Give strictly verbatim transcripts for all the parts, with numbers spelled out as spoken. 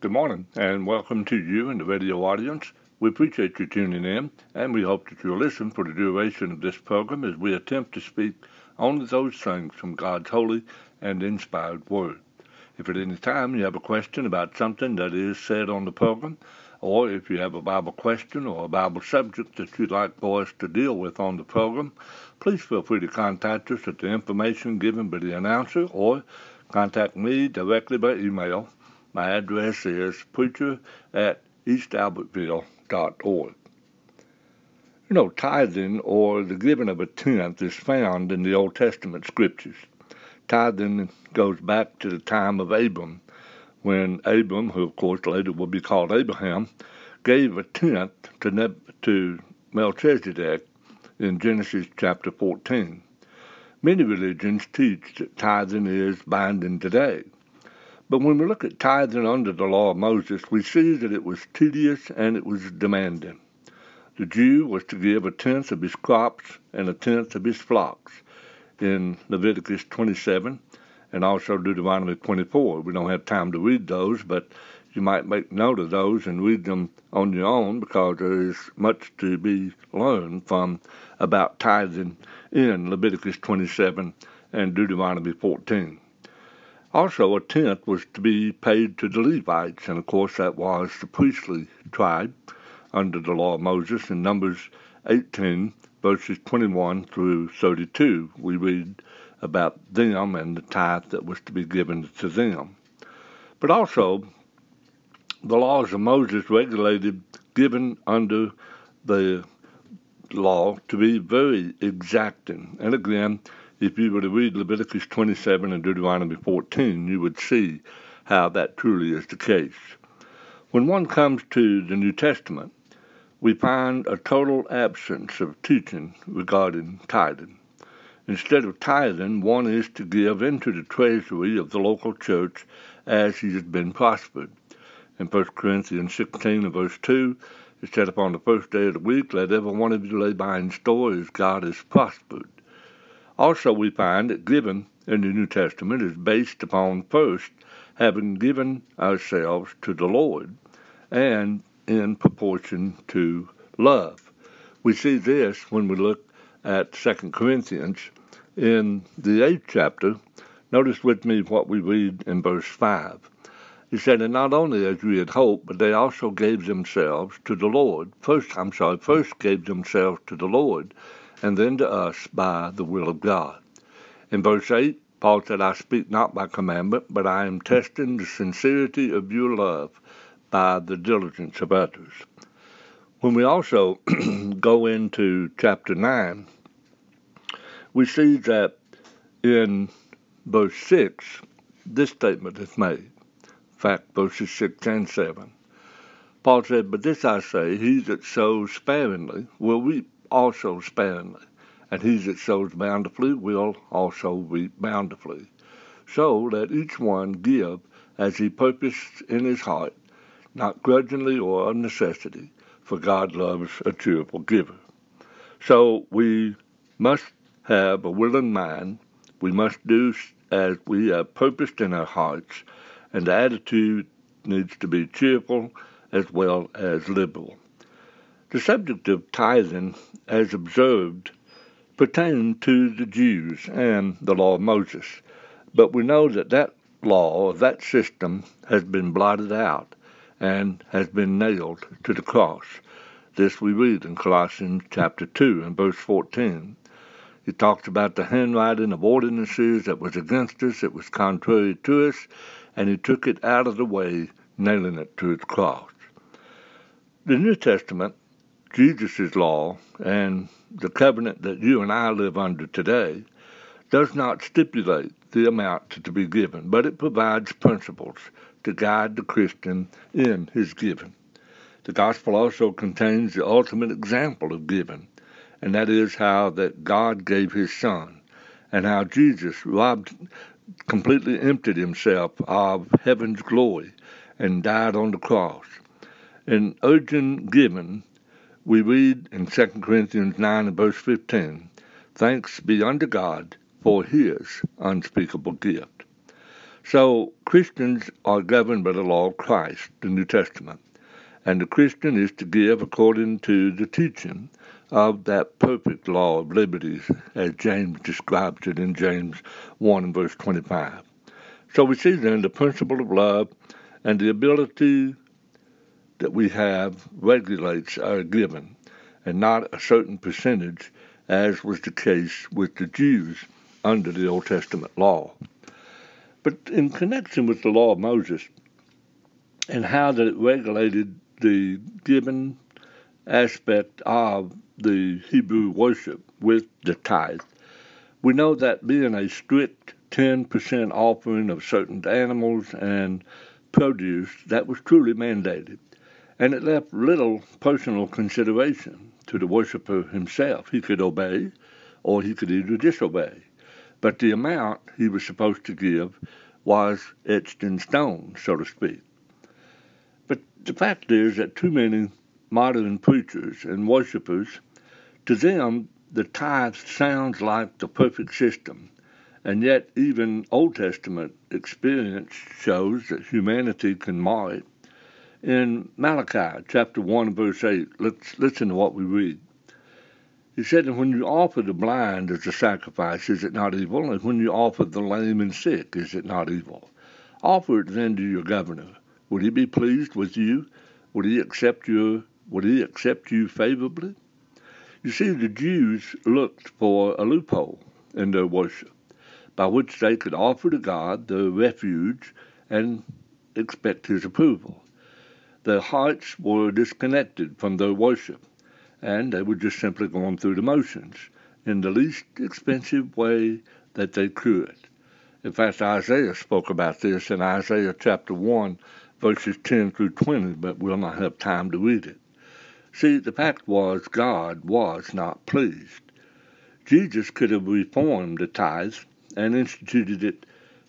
Good morning, and welcome to you and the radio audience. We appreciate you tuning in, and we hope that you'll listen for the duration of this program as we attempt to speak only those things from God's holy and inspired Word. If at any time you have a question about something that is said on the program, or if you have a Bible question or a Bible subject that you'd like for us to deal with on the program, please feel free to contact us at the information given by the announcer, or contact me directly by email. My address is preacher at east albertville dot org. You know, tithing, or the giving of a tenth, is found in the Old Testament scriptures. Tithing goes back to the time of Abram, when Abram, who of course later will be called Abraham, gave a tenth to, Neb- to Melchizedek in Genesis chapter fourteen. Many religions teach that tithing is binding today. But when we look at tithing under the law of Moses, we see that it was tedious and it was demanding. The Jew was to give a tenth of his crops and a tenth of his flocks in Leviticus twenty-seven and also Deuteronomy twenty-four. We don't have time to read those, but you might make note of those and read them on your own, because there is much to be learned from about tithing in Leviticus twenty-seven and Deuteronomy fourteen. Also, a tenth was to be paid to the Levites, and of course that was the priestly tribe under the law of Moses. In Numbers eighteen, verses twenty-one through thirty-two, we read about them and the tithe that was to be given to them. But also, the laws of Moses regulated giving under the law to be very exacting. And again, if you were to read Leviticus twenty-seven and Deuteronomy fourteen, you would see how that truly is the case. When one comes to the New Testament, we find a total absence of teaching regarding tithing. Instead of tithing, one is to give into the treasury of the local church as he has been prospered. In First Corinthians sixteen and verse two, it said, "Upon the first day of the week, let every one of you lay by in store as God is prospered." Also, we find that giving in the New Testament is based upon first having given ourselves to the Lord, and in proportion to love. We see this when we look at Second Corinthians in the eighth chapter. Notice with me what we read in verse five. He said, "And not only as we had hoped, but they also gave themselves to the Lord. First, I'm sorry, first gave themselves to the Lord, and then to us by the will of God." In verse eight, Paul said, "I speak not by commandment, but I am testing the sincerity of your love by the diligence of others." When we also go into chapter nine, we see that in verse six, this statement is made. In fact, verses six and seven. Paul said, "But this I say, he that sows sparingly will reap also sparingly, and he that sows bountifully will also reap bountifully. So let each one give as he purposed in his heart, not grudgingly or of necessity, for God loves a cheerful giver." So we must have a willing mind. We must do as we have purposed in our hearts, and the attitude needs to be cheerful as well as liberal. The subject of tithing, as observed, pertained to the Jews and the law of Moses. But we know that that law, that system, has been blotted out and has been nailed to the cross. This we read in Colossians chapter two and verse fourteen. He talks about the handwriting of ordinances that was against us, it was contrary to us, and he took it out of the way, nailing it to its cross. The New Testament, Jesus' law, and the covenant that you and I live under today, does not stipulate the amount to be given, but it provides principles to guide the Christian in his giving. The gospel also contains the ultimate example of giving, and that is how that God gave his Son, and how Jesus robbed, completely emptied himself of heaven's glory and died on the cross. In urgent giving, we read in Second Corinthians nine and verse fifteen, "Thanks be unto God for his unspeakable gift." So Christians are governed by the law of Christ, the New Testament, and the Christian is to give according to the teaching of that perfect law of liberties, as James describes it in James one and verse twenty-five. So we see then the principle of love and the ability that we have regulates our giving, and not a certain percentage, as was the case with the Jews under the Old Testament law. But in connection with the law of Moses and how that it regulated the giving aspect of the Hebrew worship with the tithe, we know that being a strict ten percent offering of certain animals and produce, that was truly mandated, and it left little personal consideration to the worshiper himself. He could obey, or he could either disobey, but the amount he was supposed to give was etched in stone, so to speak. But the fact is that too many modern preachers and worshipers, to them, the tithe sounds like the perfect system, and yet even Old Testament experience shows that humanity can mar it. In Malachi chapter one, verse eight, let's listen to what we read. He said, "And when you offer the blind as a sacrifice, is it not evil? And when you offer the lame and sick, is it not evil? Offer it then to your governor. Would he be pleased with you? Would he accept your would he accept you favorably?" You see, the Jews looked for a loophole in their worship, by which they could offer to God their refuge and expect his approval. Their hearts were disconnected from their worship, and they were just simply going through the motions in the least expensive way that they could. In fact, Isaiah spoke about this in Isaiah chapter one, verses ten through twenty, but we'll not have time to read it. See, the fact was God was not pleased. Jesus could have reformed the tithe and instituted it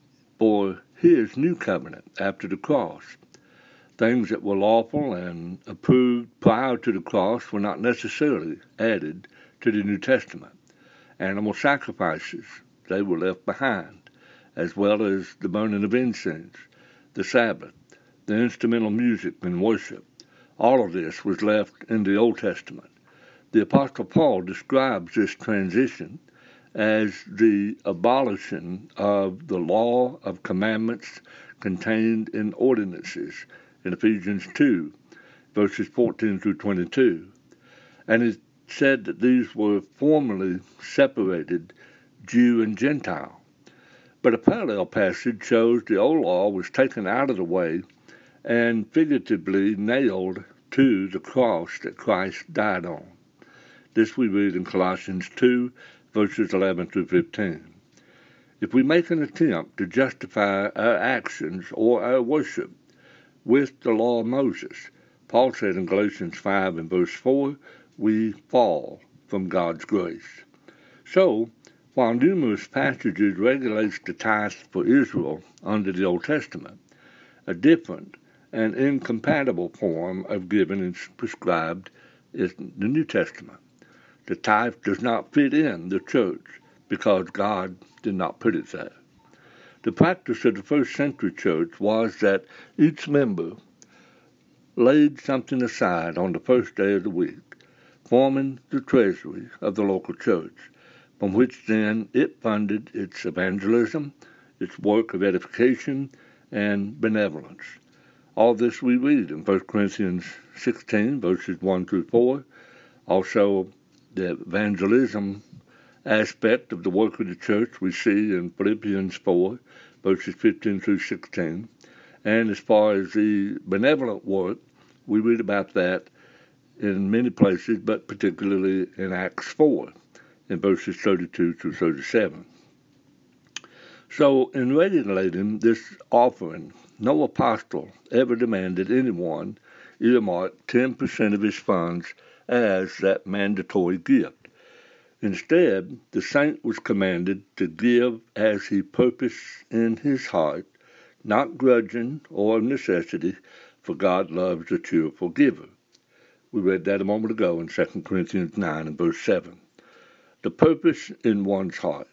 for his new covenant after the cross. Things that were lawful and approved prior to the cross were not necessarily added to the New Testament. Animal sacrifices, they were left behind, as well as the burning of incense, the Sabbath, the instrumental music and worship. All of this was left in the Old Testament. The Apostle Paul describes this transition as the abolishing of the law of commandments contained in ordinances in Ephesians two, verses fourteen through twenty-two. And it said that these were formerly separated Jew and Gentile. But a parallel passage shows the old law was taken out of the way and figuratively nailed to the cross that Christ died on. This we read in Colossians two, verses eleven through fifteen. If we make an attempt to justify our actions or our worship with the law of Moses, Paul said in Galatians five and verse four, we fall from God's grace. So, while numerous passages regulate the tithe for Israel under the Old Testament, a different and incompatible form of giving is prescribed in the New Testament. The tithe does not fit in the church because God did not put it there. The practice of the first century church was that each member laid something aside on the first day of the week, forming the treasury of the local church, from which then it funded its evangelism, its work of edification, and benevolence. All this we read in First Corinthians sixteen, verses one through four. Also, the evangelism aspect of the work of the church we see in Philippians four, verses fifteen through sixteen. And as far as the benevolent work, we read about that in many places, but particularly in Acts four, in verses thirty-two through thirty-seven. So, in regulating this offering, no apostle ever demanded anyone earmark ten percent of his funds as that mandatory gift. Instead, the saint was commanded to give as he purposed in his heart, not grudging or of necessity, for God loves a cheerful giver. We read that a moment ago in Second Corinthians nine and verse seven. The purpose in one's heart,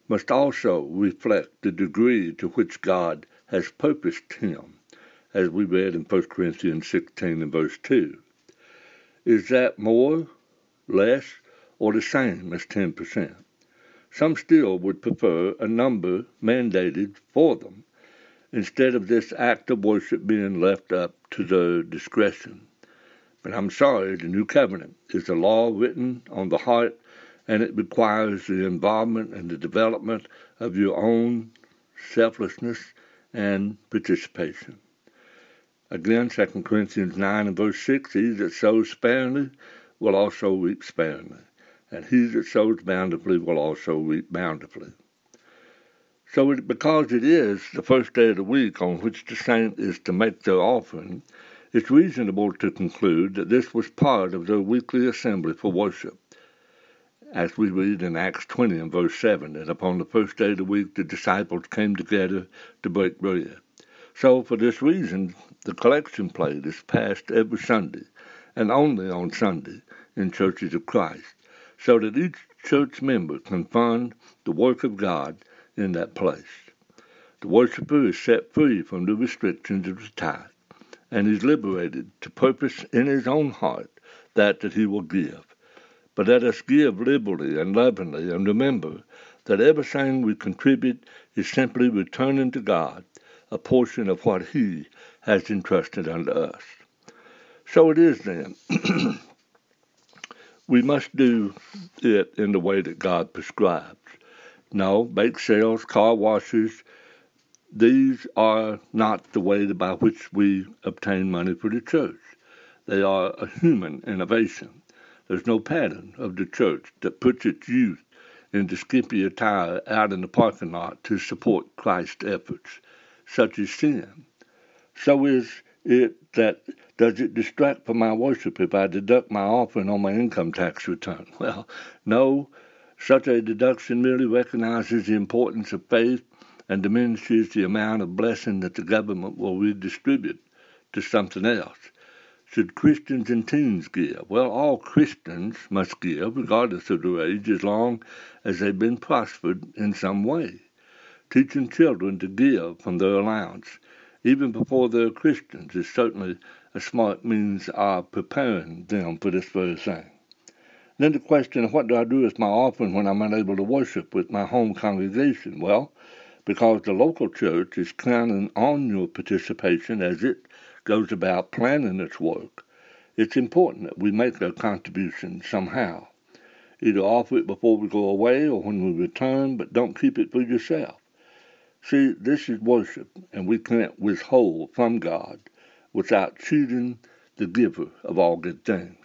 must also reflect the degree to which God has purposed him, as we read in First Corinthians sixteen and verse two. Is that more, less, or the same as ten percent? Some still would prefer a number mandated for them, instead of this act of worship being left up to their discretion. But I'm sorry, the New Covenant is a law written on the heart, and it requires the involvement and the development of your own selflessness and participation. Again, Second Corinthians nine and verse six, he that sows sparingly will also reap sparingly, and he that sows bountifully will also reap bountifully. So it, because it is the first day of the week on which the saint is to make their offering, it's reasonable to conclude that this was part of their weekly assembly for worship. As we read in Acts twenty and verse seven, that upon the first day of the week the disciples came together to break bread. So for this reason, the collection plate is passed every Sunday, and only on Sunday, in churches of Christ, so that each church member can fund the work of God in that place. The worshiper is set free from the restrictions of the tithe, and is liberated to purpose in his own heart that that he will give. But let us give liberally and lovingly, and remember that everything we contribute is simply returning to God a portion of what he has entrusted unto us. So it is then. We must do it in the way that God prescribes. No, bake sales, car washes, these are not the way by which we obtain money for the church. They are a human innovation. There's no pattern of the church that puts its youth in the skimpy attire out in the parking lot to support Christ's efforts. Such is sin. So is it that, does it distract from my worship if I deduct my offering on my income tax return? Well, no. Such a deduction merely recognizes the importance of faith and diminishes the amount of blessing that the government will redistribute to something else. Should Christians and teens give? Well, all Christians must give, regardless of their age, as long as they've been prospered in some way. Teaching children to give from their allowance, even before they're Christians, is certainly a smart means of preparing them for this very thing. Then the question of what do I do with my offering when I'm unable to worship with my home congregation? Well, because the local church is counting on your participation as it goes about planning its work, it's important that we make our contribution somehow. Either offer it before we go away or when we return, but don't keep it for yourself. See, this is worship, and we can't withhold from God without cheating the giver of all good things.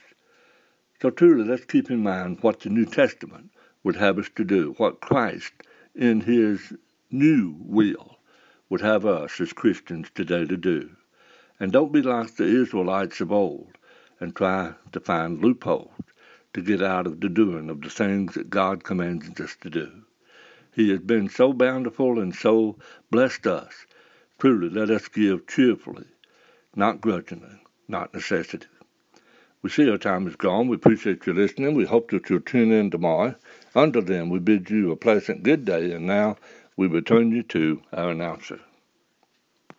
So truly, let's keep in mind what the New Testament would have us to do, what Christ, in his new will, would have us as Christians today to do. And don't be like the Israelites of old and try to find loopholes to get out of the doing of the things that God commands us to do. He has been so bountiful and so blessed us. Truly, let us give cheerfully, not grudgingly, not necessity. We see our time is gone. We appreciate you listening. We hope that you'll tune in tomorrow. Until then, we bid you a pleasant good day, and now we return you to our announcer.